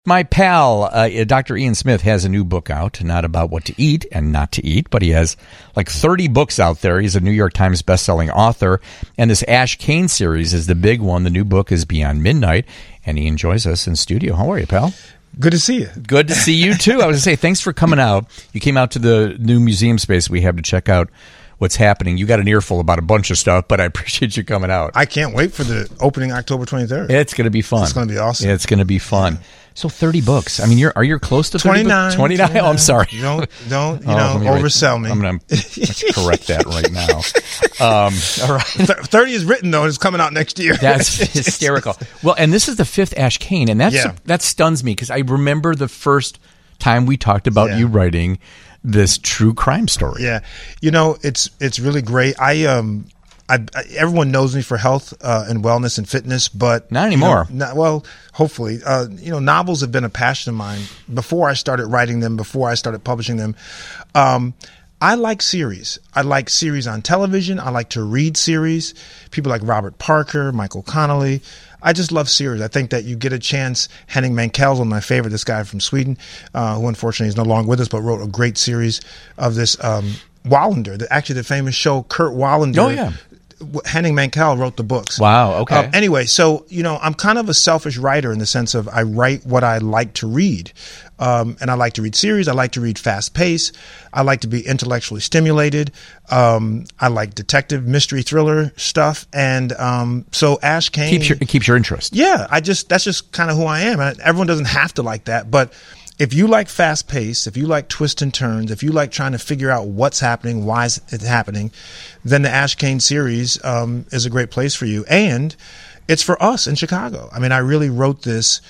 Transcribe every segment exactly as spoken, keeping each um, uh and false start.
My pal, uh, Doctor Ian Smith, has a new book out, not about what to eat and not to eat, but he has like thirty books out there. He's a New York Times bestselling author, and this Ash Cain series is the big one. The new book is Beyond Midnight, and he enjoys us in studio. How are you, pal? Good to see you. Good to see you, too. I was going to say, thanks for coming out. You came out to the new museum space we have to check out what's happening. You got an earful about a bunch of stuff, but I appreciate you coming out. I can't wait for the opening October twenty-third. It's going to be fun. It's going to be awesome. It's going to be fun. Yeah. So thirty books. I mean, you're are you close to twenty-nine? twenty-nine? twenty-nine? Oh, I'm sorry. You don't don't you oh, know oversell write, me. I'm going to correct that right now. Um, all right. thirty is written though, and it's coming out next year. That's hysterical. Well, and this is the fifth Ash Cain, and that's yeah. that stuns me because I remember the first time we talked about yeah. you writing this true crime story. Yeah, you know, it's it's really great. I um. I, I, everyone knows me for health uh, and wellness and fitness, but not anymore. You know, not, well, hopefully, uh, you know, novels have been a passion of mine before I started writing them, before I started publishing them. Um, I like series. I like series on television. I like to read series. People like Robert Parker, Michael Connelly. I just love series. I think that you get a chance. Henning Mankell's one of my favorite, this guy from Sweden, uh, who unfortunately is no longer with us, but wrote a great series of this um, Wallander, the, actually the famous show Kurt Wallander. Oh, yeah. Henning Mankell wrote the books. Wow, okay. Uh, anyway, so, you know, I'm kind of a selfish writer in the sense of I write what I like to read. Um, and I like to read series. I like to read fast pace. I like to be intellectually stimulated. Um, I like detective, mystery, thriller stuff. And um, so Ash Cain. Keeps your, it keeps your interest. Yeah, I just, that's just kind of who I am. I, everyone doesn't have to like that, but if you like fast pace, if you like twists and turns, if you like trying to figure out what's happening, why is it happening, then the Ash Cain series um, is a great place for you. And it's for us in Chicago. I mean, I really wrote this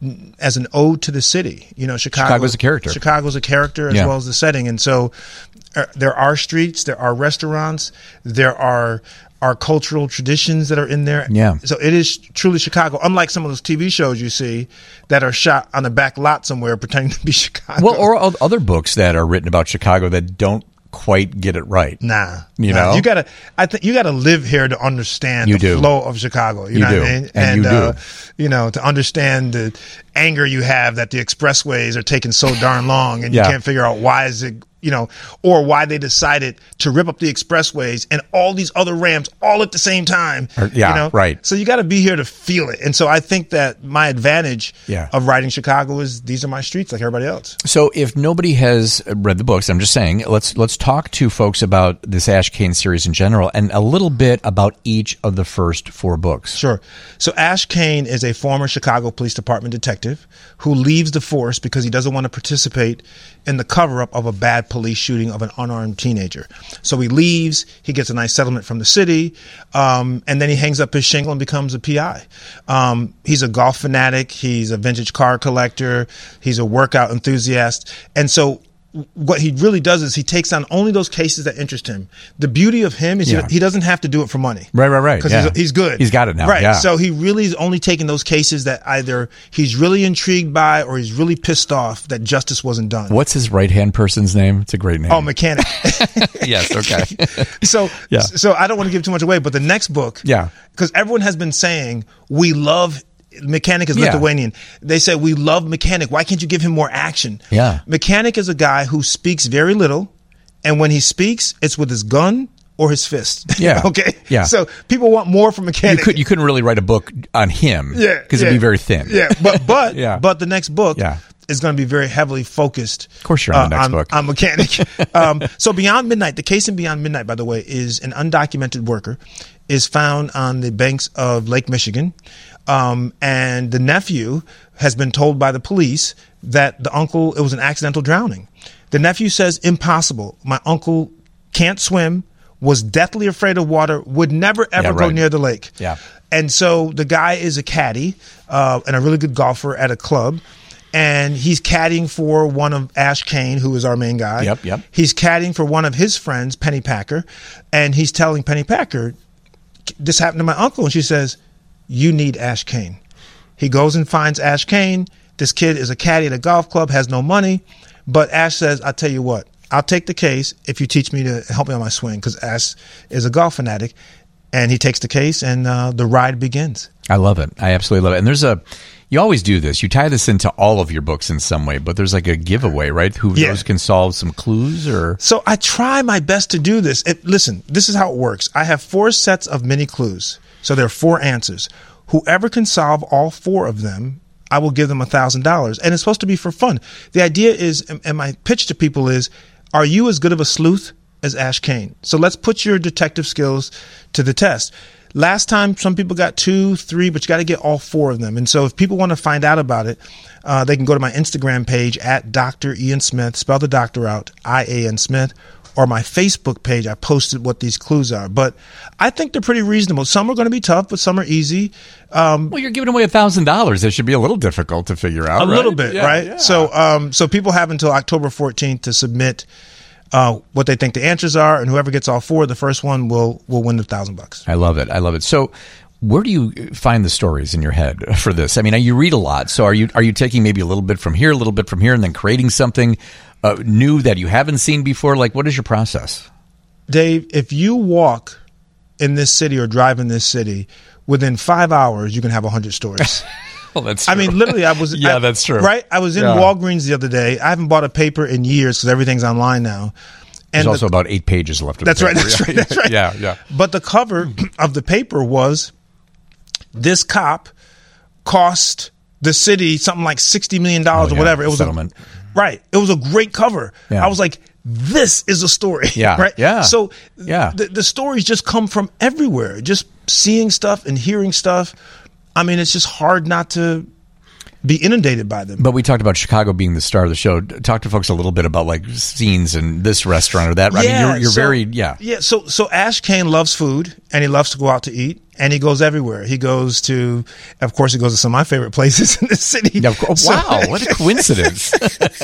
as an ode to the city. You know, Chicago, Chicago's a character. Chicago's a character as yeah. well as the setting. And so uh, there are streets, there are restaurants, there are our cultural traditions that are in there. Yeah. So it is truly Chicago, unlike some of those T V shows you see that are shot on the back lot somewhere pretending to be Chicago. Well, or other books that are written about Chicago that don't quite get it right. Nah. You nah. know? You gotta I think you gotta live here to understand you the do. flow of Chicago. You, you know do. what I mean? And, and you uh, do. You know, to understand the anger you have that the expressways are taking so darn long and yeah. you can't figure out why is it you know, or why they decided to rip up the expressways and all these other ramps all at the same time. Or, yeah, you know? right. So you got to be here to feel it. And so I think that my advantage yeah. of writing Chicago is these are my streets like everybody else. So if nobody has read the books, I'm just saying, let's let's talk to folks about this Ash Cain series in general and a little bit about each of the first four books. Sure. So Ash Cain is a former Chicago Police Department detective who leaves the force because he doesn't want to participate in the cover-up of a bad police shooting of an unarmed teenager. So he leaves, he gets a nice settlement from the city, um, and then he hangs up his shingle and becomes a P I. Um, he's a golf fanatic, he's a vintage car collector, he's a workout enthusiast, and so what he really does is he takes on only those cases that interest him. The beauty of him is yeah. he, he doesn't have to do it for money. Right, right, right. Because yeah. he's, he's good. He's got it now. Right. Yeah. So he really is only taking those cases that either he's really intrigued by or he's really pissed off that justice wasn't done. What's his right-hand person's name? It's a great name. Oh, Mechanic. Yes, okay. so, yeah. so I don't want to give too much away, but the next book, yeah, because everyone has been saying, we love Mechanic is yeah. Lithuanian. They say, we love Mechanic. Why can't you give him more action? Yeah. Mechanic is a guy who speaks very little, and when he speaks, it's with his gun or his fist. Yeah. Okay? Yeah. So people want more from Mechanic. You, could, you couldn't really write a book on him. Yeah. Because yeah. it'd be very thin. Yeah. But, but, yeah. but the next book yeah. is going to be very heavily focused. Of course you're on the uh, next on, book. on Mechanic. um, so Beyond Midnight, the case in Beyond Midnight, by the way, is an undocumented worker is found on the banks of Lake Michigan. Um, and the nephew has been told by the police that the uncle, it was an accidental drowning. The nephew says, impossible. My uncle can't swim, was deathly afraid of water, would never, ever yeah, go right. near the lake. Yeah. And so the guy is a caddy uh, and a really good golfer at a club. And he's caddying for one of Ash Cain, who is our main guy. Yep, yep. He's caddying for one of his friends, Penny Packer. And he's telling Penny Packer, this happened to my uncle. And she says, you need Ash Cain. He goes and finds Ash Cain. This kid is a caddy at a golf club, has no money. But Ash says, I'll tell you what, I'll take the case if you teach me to help me on my swing, because Ash is a golf fanatic. And he takes the case, and uh, the ride begins. I love it. I absolutely love it. And there's a, You always do this. You tie this into all of your books in some way, but there's like a giveaway, right? Who Yeah. knows can solve some clues or... So I try my best to do this. It, listen, this is how it works. I have four sets of mini clues. So there are four answers. Whoever can solve all four of them, I will give them one thousand dollars. And it's supposed to be for fun. The idea is, and and my pitch to people is, are you as good of a sleuth as Ash Kane? So let's put your detective skills to the test. Last time, some people got two, three, but you got to get all four of them. And so if people want to find out about it, uh, they can go to my Instagram page at Doctor Ian Smith, spell the doctor out, I A N Smith, or my Facebook page. I posted what these clues are. But I think they're pretty reasonable. Some are going to be tough, but some are easy. Um, Well, you're giving away one thousand dollars. That should be a little difficult to figure out, a right? little bit, Yeah, right? yeah. So, um, so people have until October fourteenth to submit uh, what they think the answers are, and whoever gets all four, the first one will will win the thousand bucks. I love it. I love it. So where do you find the stories in your head for this? I mean, you read a lot. So are you are you taking maybe a little bit from here, a little bit from here, and then creating something uh, new that you haven't seen before? Like, what is your process? Dave, if you walk in this city or drive in this city, within five hours, you can have a hundred stories. Well, that's I mean, literally, I was. Yeah, I, that's true. Right? I was in Yeah. Walgreens the other day. I haven't bought a paper in years because everything's online now. There's And also the, about eight pages left of that's the right. paper. That's right. That's right. Yeah, yeah. But the cover of the paper was, this cop cost the city something like sixty million dollars Oh, or yeah. whatever. It was Settlement. A, right. It was a great cover. Yeah. I was like, this is a story. Yeah, Right. yeah, So yeah. the, the stories just come from everywhere. Just seeing stuff and hearing stuff. I mean, it's just hard not to be inundated by them. But we talked about Chicago being the star of the show. Talk to folks a little bit about like scenes in this restaurant or that. I mean, you're, you're so- very, yeah. Yeah, so so Ash Kane loves food and he loves to go out to eat and he goes everywhere. He goes to, of course, he goes to some of my favorite places in the city. Yeah, of course. So- Wow, what a coincidence.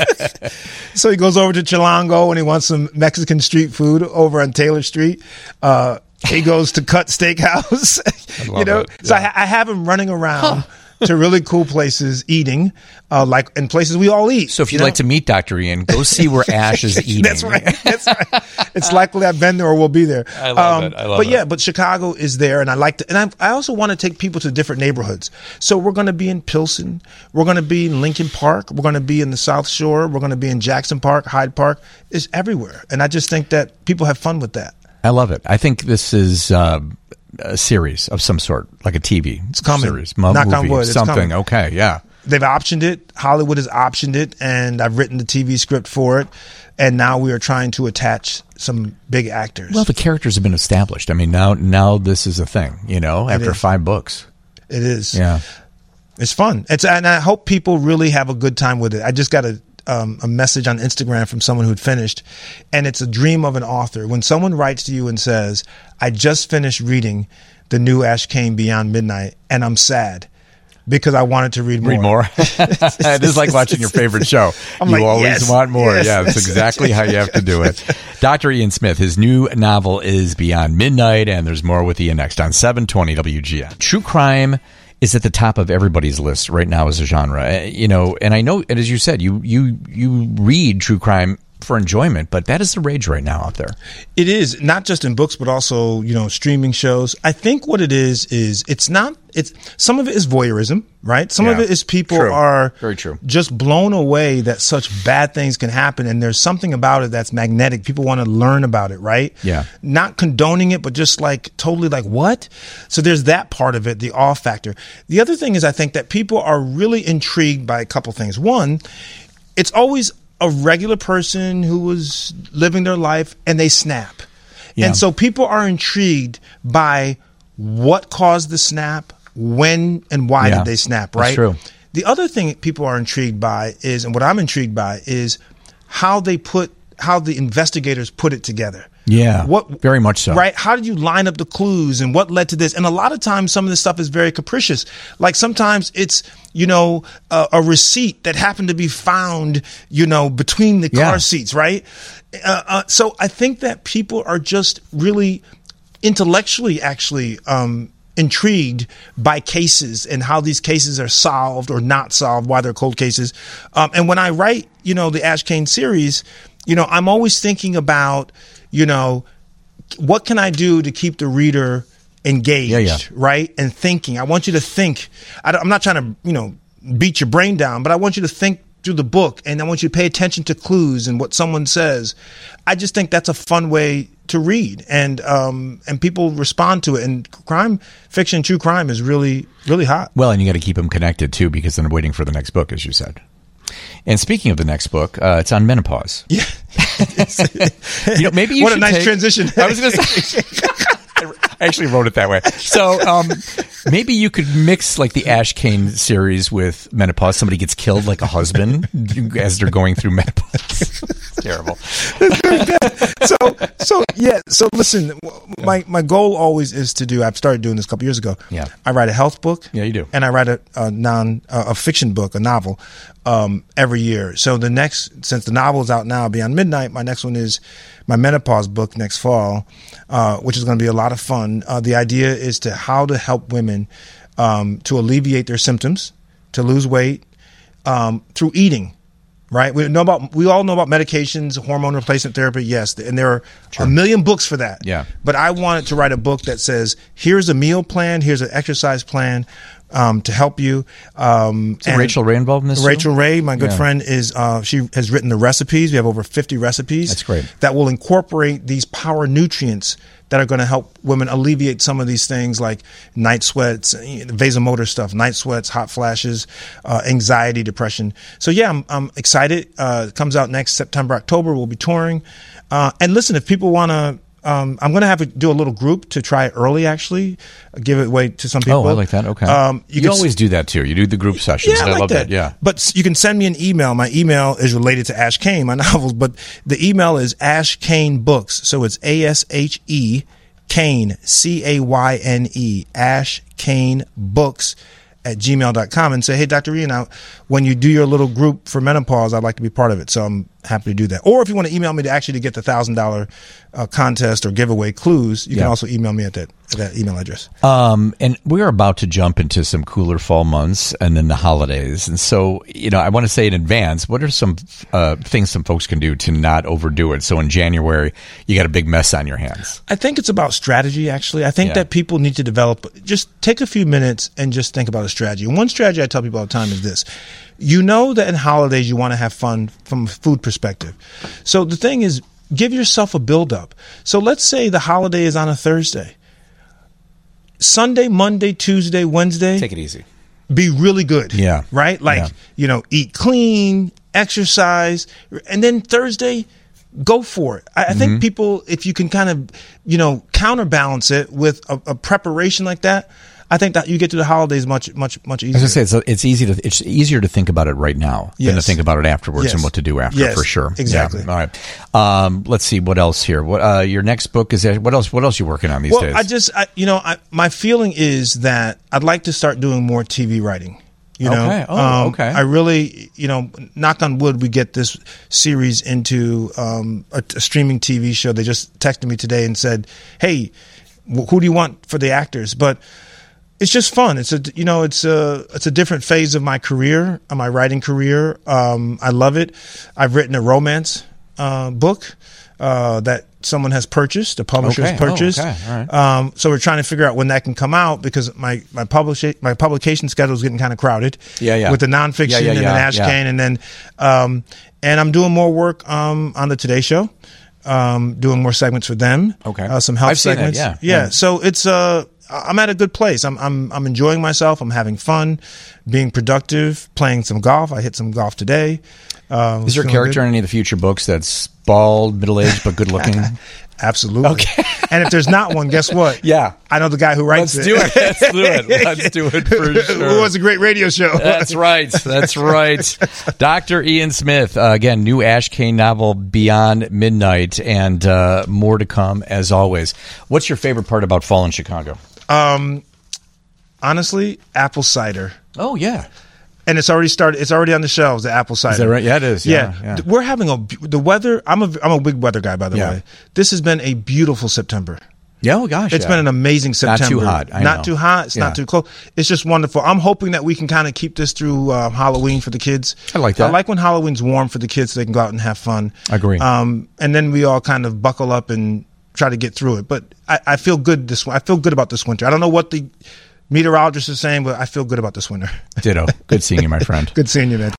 So he goes over to Chilango and he wants some Mexican street food over on Taylor Street. Uh, he goes to Cut Steakhouse. love you know, it. so I, Yeah. I have him running around to really cool places eating, uh, like in places we all eat. So if you'd you know? like to meet Doctor Ian, go see where Ash is eating. That's right. That's right. It's likely I've been there or will be there. I love it. I love but it. yeah, but Chicago is there, and I like to. And I, I also want to take people to different neighborhoods. So we're going to be in Pilsen. We're going to be in Lincoln Park. We're going to be in the South Shore. We're going to be in Jackson Park, Hyde Park. It's everywhere, and I just think that people have fun with that. I love it. I think this is uh, a series of some sort, like a T V It's coming. series, mo- Knock on movie, wood, it's something. coming. Okay, yeah. They've optioned it. Hollywood has optioned it, and I've written the T V script for it. And now we are trying to attach some big actors. Well, the characters have been established. I mean, now now this is a thing. You know, after is. five books. It is. Yeah. It's fun. It's and I hope people really have a good time with it. I just got a um, a message on Instagram from someone who'd finished, and it's a dream of an author. When someone writes to you and says, "I just finished reading the new Ash Kane Beyond Midnight, and I'm sad because I wanted to read more." Read more. It is like watching your favorite show. I'm you like, always yes, want more. yes, yeah, that's that's exactly it. how you have to do it. Doctor Ian Smith, his new novel is Beyond Midnight, and there's more with Ian next on seven twenty W G N. True crime is at the top of everybody's list right now as a genre. Uh, You know, and I know, and as you said, you you you read true crime for enjoyment, but that is the rage right now out there. It is not just in books, but also, you know, streaming shows. I think what it is, is it's not, it's, some of it is voyeurism, right? Some of Yeah. it is people True. are Very true. just blown away that such bad things can happen. And there's something about it that's magnetic. People want to learn about it, right? Yeah. Not condoning it, but just like totally like, what? So there's that part of it, the awe factor. The other thing is I think that people are really intrigued by a couple things. One, it's always a regular person who was living their life and they snap. Yeah. And so people are intrigued by what caused the snap, when and why Yeah, did they snap, that's right? true. The other thing people are intrigued by is, and what I'm intrigued by is how they put, how the investigators put it together. Yeah, What, very much so. Right? How did you line up the clues and what led to this? And a lot of times, some of this stuff is very capricious. Like sometimes it's, you know, a, a receipt that happened to be found, you know, between the Yeah. car seats, right? Uh, uh, so I think that people are just really intellectually actually um, intrigued by cases and how these cases are solved or not solved, why they're cold cases. Um, and when I write, you know, the Ash Kane series, you know, I'm always thinking about, you know, what can I do to keep the reader engaged, Yeah, yeah. right? And thinking. I want you to think. I don't, I'm not trying to, you know, beat your brain down, but I want you to think through the book, and I want you to pay attention to clues and what someone says. I just think that's a fun way to read, and um, and people respond to it. And crime fiction, true crime, is really really hot. Well, and you got to keep them connected too, because they're waiting for the next book, as you said. And speaking of the next book, uh, it's on menopause. Yeah, you know, maybe you what should a nice take, transition. I was going to say. I actually wrote it that way. So um, maybe you could mix like the Ash Kane series with menopause. Somebody gets killed, like a husband, as they're going through menopause. It's terrible. so, so yeah. So listen, my my goal always is to do. I've started doing this a couple years ago. Yeah. I write a health book. Yeah, you do. And I write a, a non a, a fiction book, a novel, um, every year. So the next, since the novel is out now, Beyond Midnight, my next one is my menopause book next fall, uh, which is going to be a lot of fun. Uh, the idea is to how to help women um, to alleviate their symptoms, to lose weight um, through eating. Right, we know about. We all know about medications, hormone replacement therapy. Yes, and there are sure. a million books for that. Yeah, but I wanted to write a book that says, "Here's a meal plan. Here's an exercise plan um, to help you." Um, Is Rachel Ray involved in this? Rachel too? Ray, my good yeah. friend, is uh, she has written the recipes. We have over fifty recipes. That's great. That will incorporate these power nutrients that are going to help women alleviate some of these things like night sweats, vasomotor stuff, night sweats, hot flashes, uh, anxiety, depression. So yeah, I'm, I'm excited. Uh, it comes out next September, October. We'll be touring. Uh, and listen, if people want to, um, I'm going to have to do a little group to try it early, actually, give it away to some people. Oh, I like that. Okay. Um, you you always s- do that too. You do the group sessions. Yeah, I, I like love that. that. Yeah. But you can send me an email. My email is related to Ash Kane, my novels, but the email is Ash Kane Books. So it's A S H E Kane, C A Y N E, Ash Kane Books at gmail dot com, and say, hey, Doctor Ian, now, when you do your little group for menopause, I'd like to be part of it. So I'm happy to do that. Or if you want to email me to actually to get the one thousand dollars uh, contest or giveaway clues, you yeah. can also email me at that, at that email address. Um, and we're about to jump into some cooler fall months and then the holidays. And so, you know, I want to say in advance, what are some uh, things some folks can do to not overdo it? So in January, you got a big mess on your hands. I think it's about strategy, actually. I think Yeah. that people need to develop, just take a few minutes and just think about a strategy. And one strategy I tell people all the time is this. You know that in holidays you want to have fun from a food perspective. So the thing is, give yourself a build-up. So let's say the holiday is on a Thursday. Sunday, Monday, Tuesday, Wednesday. Take it easy. Be really good. Yeah. Right? Like, Yeah. you know, eat clean, exercise, and then Thursday, go for it. I, I Mm-hmm. think people, if you can kind of, you know, counterbalance it with a, a preparation like that, I think that you get to the holidays much, much, much easier. I was going to say, it's, it's easy to, it's easier to think about it right now than to Yes. think about it afterwards Yes. and what to do after, Yes, for sure. exactly. Yeah. All right. Um, let's see what else here. What, uh, your next book is there, what else, what else are you working on these well, days? I just, I, you know, I, my feeling is that I'd like to start doing more T V writing. You know, Okay. Oh, um, okay. I really, you know, knock on wood, we get this series into um, a, a streaming T V show. They just texted me today and said, "Hey, wh- who do you want for the actors?" But it's just fun. It's a, you know, it's a, it's a different phase of my career, of my writing career. Um, I love it. I've written a romance uh, book uh, that someone has purchased, a publisher Okay. has purchased. Oh, okay. All right. Um, so we're trying to figure out when that can come out because my my publish my publication schedule is getting kind of crowded. Yeah, yeah. With the nonfiction Yeah, yeah, and yeah, then Ash yeah. Kane, and then um, and I'm doing more work um, on the Today Show, um, doing more segments for them. Okay. uh, some health I've seen that, segments. yeah. yeah, Yeah. So it's uh, I'm at a good place. I'm I'm I'm enjoying myself. I'm having fun, being productive, playing some golf. I hit some golf today. Uh, is there a character in any of the future books that's bald, middle-aged, but good-looking? Absolutely. Okay. And if there's not one, guess what? Yeah. I know the guy who writes Let's it. do it. Let's do it. Let's do it for sure. Who was a great radio show. That's right. That's right. Doctor Ian Smith, uh, again, new Ash Kane novel, Beyond Midnight, and uh, more to come as always. What's your favorite part about fall in Chicago? Um, honestly, apple cider. Oh, yeah. And it's already started. It's already on the shelves. The apple cider. Is that right? Yeah, it is. Yeah, Yeah, yeah. we're having a the weather. I'm a I'm a big weather guy, by the Yeah. way. This has been a beautiful September. Yeah, oh gosh. It's yeah. been an amazing Not September. too hot, I not know. too hot. It's Yeah. not too cold. It's just wonderful. I'm hoping that we can kind of keep this through uh, Halloween for the kids. I like that. I like when Halloween's warm for the kids so they can go out and have fun. Agree. Um, and then we all kind of buckle up and try to get through it. But I, I feel good this. I feel good about this winter. I don't know what the Meteorologists are saying, but I feel good about this winter. Ditto. Good seeing you, my friend. Good seeing you, man.